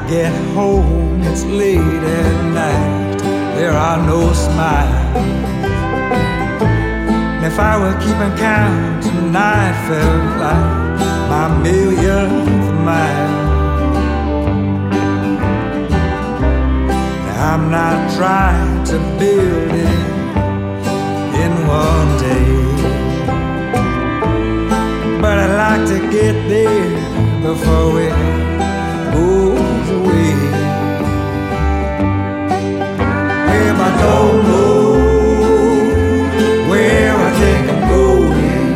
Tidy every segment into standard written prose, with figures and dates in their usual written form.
get home, it's late at night. There are no smiles. And if I were keeping count, tonight felt like my millionth mile. Now, I'm not trying to build it in one day, but I'd like to get there before it goes away. If I don't know where I think I'm going,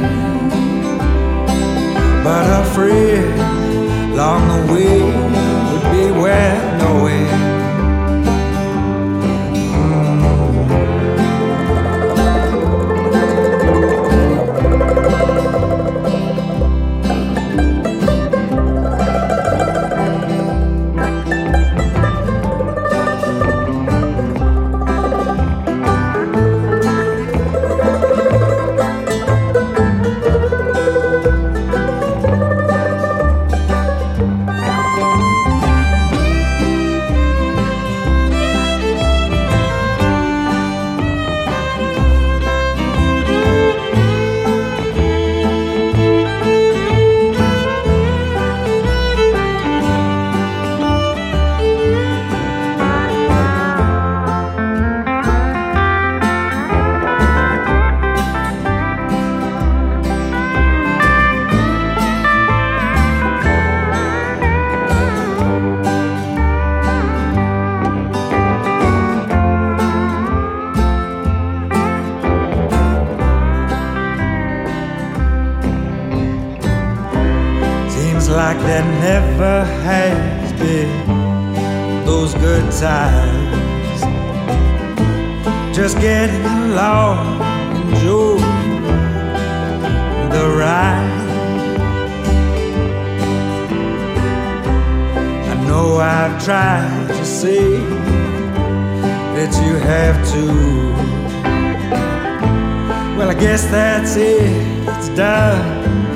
but afraid along the way would be worth knowing. Like there never has been those good times, just getting along, enjoying the ride. I know I've tried to say that you have to. Well, I guess that's it, it's done.